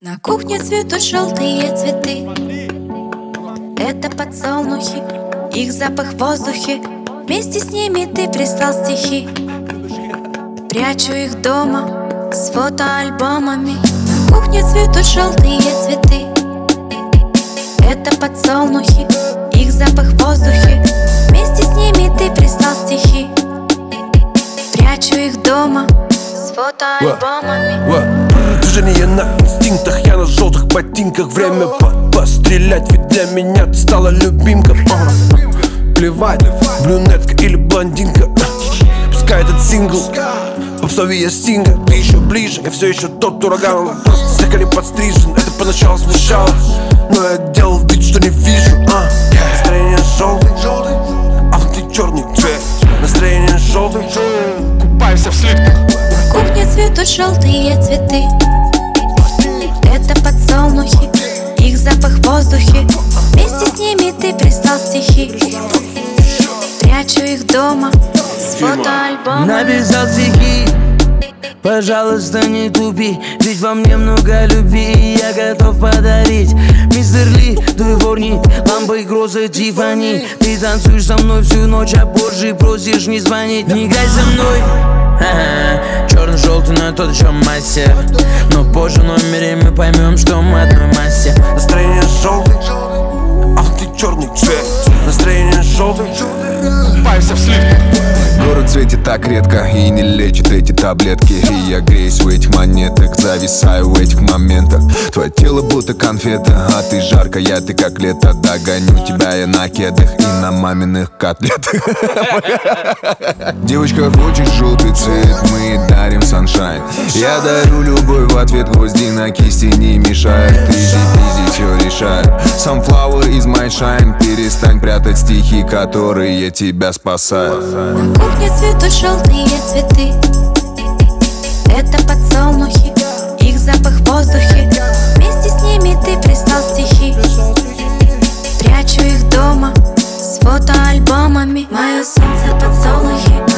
На кухне цветут желтые цветы. Это подсолнухи, их запах в воздухе. Вместе с ними ты прислал стихи. Прячу их дома с фотоальбомами. На кухне цветут желтые цветы. Это подсолнухи, их запах в воздухе. Вместе с ними ты прислал стихи. Прячу их дома с фотоальбомами. Движение на инстинктах, я на желтых ботинках. Время пострелять, ведь для меня ты стала любимка. Плевать, брюнетка или блондинка. Пускай этот сингл попсовее стинга. Ты еще ближе, я все еще тот ураган. Он просто слегка подстрижен, это поначалу смущало, но я делал вид, что не вижу. Настроение желтый, а внутри черный цвет. Настроение желтый, купаешься в слитках. На кухне цветут желтые цветы. Это подсолнухи, их запах в воздухе. Вместе с ними ты прислал стихи. Прячу их дома с фотоальбомами. Написал стихи, пожалуйста, не тупи, ведь во мне много любви, и я готов подарить. Мистер Ли, дворник, лампой грозы Тиффани. Ты танцуешь со мной всю ночь, а позже просишь не звонить. Не гай за мной, черно-желтый, но тот еще мастер. Но позже в номере мы поймем, что мы одной массе. Настроение желтый, а внутри черный цвет. Настроение желтый, купаешься в слитках. Город светит так редко и не лечит эти таблетки. И я греюсь в этих монетах, зависаю в этих моментах. Твое тело будто конфета, а ты жаркая, ты как лето. Догоню тебя я на кедах и на маминых котлетах. Девочка хочет желтый цвет, мы дарим саншайн. Я дарю любовь в ответ, гвозди на кисти не мешают. Изи-пизи, все решает. Sunflower is my shine. Перестань прятать стихи, которые тебя спасают. На кухне цветут желтые цветы. Это подсолнухи, их запах в воздухе. Вместе с ними ты прислал стихи. Прячу их дома с фотоальбомами. Мое солнце подсолнухи.